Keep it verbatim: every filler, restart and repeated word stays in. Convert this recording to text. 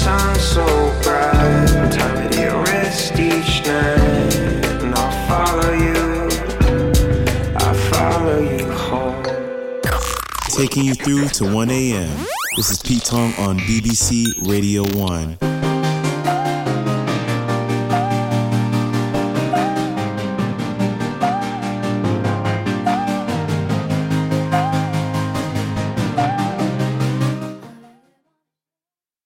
sun so bright, time at your wrist each night, and I'll follow you, I'll follow you home. Taking you through to one a.m. This is Pete Tong on B B C Radio one.